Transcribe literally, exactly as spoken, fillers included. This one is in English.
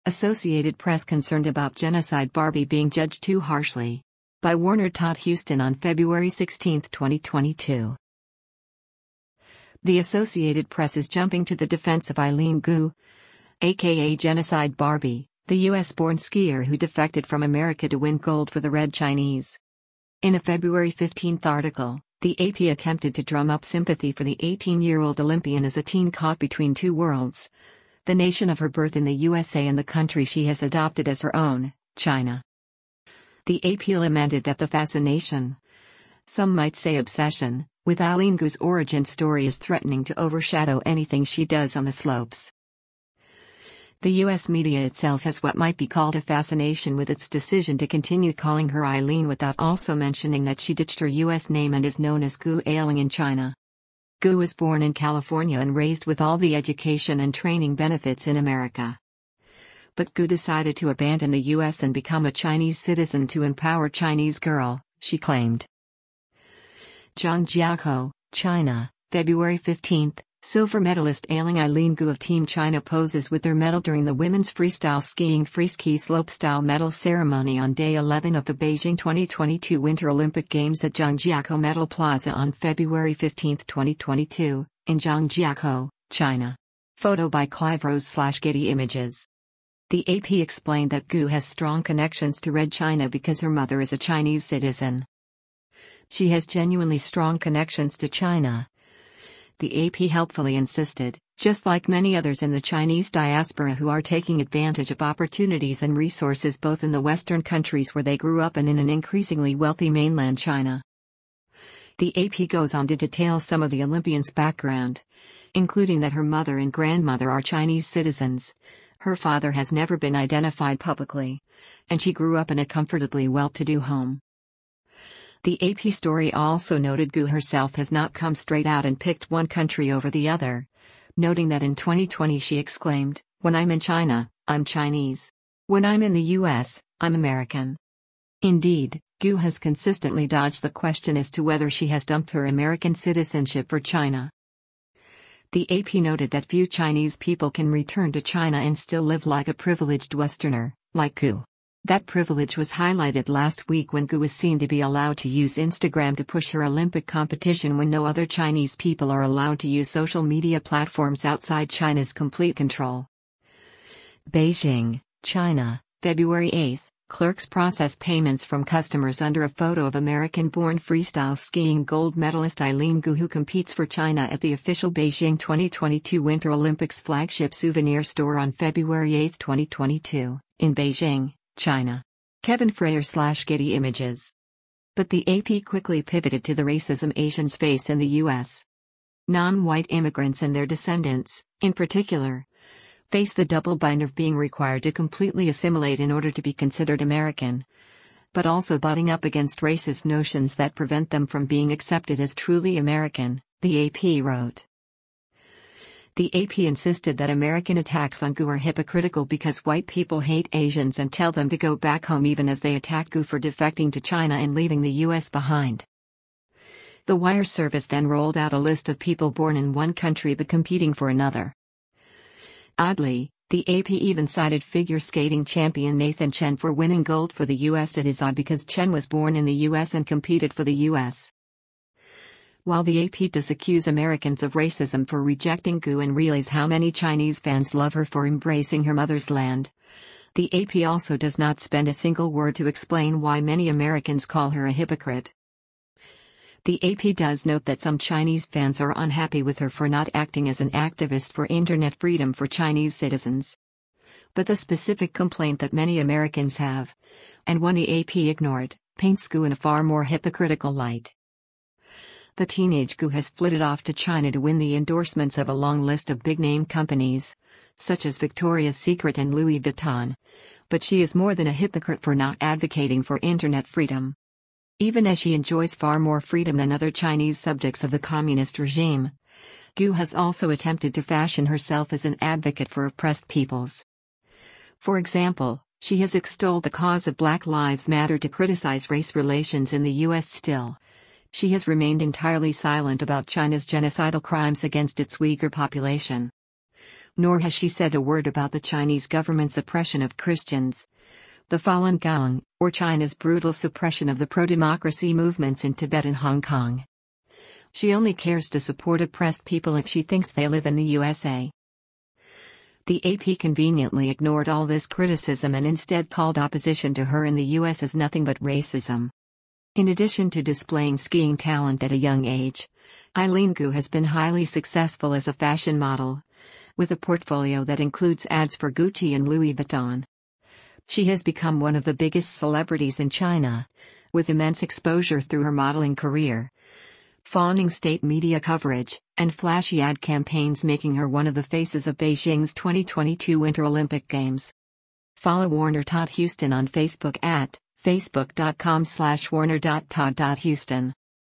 Associated Press concerned about genocide Barbie being judged too harshly. By Warner Todd Houston on February sixteenth, twenty twenty-two. The Associated Press is jumping to the defense of Eileen Gu, aka Genocide Barbie, the U S-born skier who defected from America to win gold for the Red Chinese. In a February fifteenth article, the A P attempted to drum up sympathy for the eighteen-year-old Olympian as a teen caught between two worlds: the nation of her birth in the U S A and the country she has adopted as her own, China. The A P lamented that the fascination, some might say obsession, with Eileen Gu's origin story is threatening to overshadow anything she does on the slopes. The U S media itself has what might be called a fascination with its decision to continue calling her Eileen without also mentioning that she ditched her U S name and is known as Gu Ailing in China. Gu was born in California and raised with all the education and training benefits in America. But Gu decided to abandon the U S and become a Chinese citizen to empower Chinese girl, she claimed. Zhangjiakou, China, February fifteenth. Silver medalist Ailing Eileen Gu of Team China poses with her medal during the women's freestyle skiing freeski slopestyle medal ceremony on day eleven of the Beijing twenty twenty-two Winter Olympic Games at Zhangjiakou Medal Plaza on February fifteenth, twenty twenty-two, in Zhangjiakou, China. Photo by Clive Rose slash Getty Images. The A P explained that Gu has strong connections to Red China because her mother is a Chinese citizen. She has genuinely strong connections to China, the A P helpfully insisted, just like many others in the Chinese diaspora who are taking advantage of opportunities and resources both in the Western countries where they grew up and in an increasingly wealthy mainland China. The A P goes on to detail some of the Olympian's background, including that her mother and grandmother are Chinese citizens, her father has never been identified publicly, and she grew up in a comfortably well-to-do home. The A P story also noted Gu herself has not come straight out and picked one country over the other, noting that in twenty twenty she exclaimed, "When I'm in China, I'm Chinese. When I'm in the U S, I'm American." Indeed, Gu has consistently dodged the question as to whether she has dumped her American citizenship for China. The A P noted that few Chinese people can return to China and still live like a privileged Westerner, like Gu. That privilege was highlighted last week when Gu was seen to be allowed to use Instagram to push her Olympic competition when no other Chinese people are allowed to use social media platforms outside China's complete control. Beijing, China, February eighth. Clerks process payments from customers under a photo of American-born freestyle skiing gold medalist Eileen Gu, who competes for China at the official Beijing twenty twenty-two Winter Olympics flagship souvenir store on February eighth, twenty twenty-two, in Beijing, China. Kevin Frayer slash Getty Images. But the A P quickly pivoted to the racism Asians face in the U S. Non-white immigrants and their descendants, in particular, face the double bind of being required to completely assimilate in order to be considered American, but also butting up against racist notions that prevent them from being accepted as truly American, the A P wrote. The A P insisted that American attacks on Gu are hypocritical because white people hate Asians and tell them to go back home, even as they attack Gu for defecting to China and leaving the U S behind. The wire service then rolled out a list of people born in one country but competing for another. Oddly, the A P even cited figure skating champion Nathan Chen for winning gold for the U S. It is odd because Chen was born in the U S and competed for the U S. While the A P does accuse Americans of racism for rejecting Gu and relays how many Chinese fans love her for embracing her mother's land, the A P also does not spend a single word to explain why many Americans call her a hypocrite. The A P does note that some Chinese fans are unhappy with her for not acting as an activist for internet freedom for Chinese citizens. But the specific complaint that many Americans have, and one the A P ignored, paints Gu in a far more hypocritical light. The teenage Gu has flitted off to China to win the endorsements of a long list of big-name companies, such as Victoria's Secret and Louis Vuitton, but she is more than a hypocrite for not advocating for internet freedom. Even as she enjoys far more freedom than other Chinese subjects of the communist regime, Gu has also attempted to fashion herself as an advocate for oppressed peoples. For example, she has extolled the cause of Black Lives Matter to criticize race relations in the U S. Still, she has remained entirely silent about China's genocidal crimes against its Uyghur population. Nor has she said a word about the Chinese government's oppression of Christians. The Falun Gong, or China's brutal suppression of the pro-democracy movements in Tibet and Hong Kong. She only cares to support oppressed people if she thinks they live in the U S A. The A P conveniently ignored all this criticism and instead called opposition to her in the U S as nothing but racism. In addition to displaying skiing talent at a young age, Eileen Gu has been highly successful as a fashion model, with a portfolio that includes ads for Gucci and Louis Vuitton. She has become one of the biggest celebrities in China, with immense exposure through her modeling career, fawning state media coverage, and flashy ad campaigns, making her one of the faces of Beijing's twenty twenty-two Winter Olympic Games. Follow Warner Todd Houston on Facebook at facebook dot com slash warner dot todd dot houston.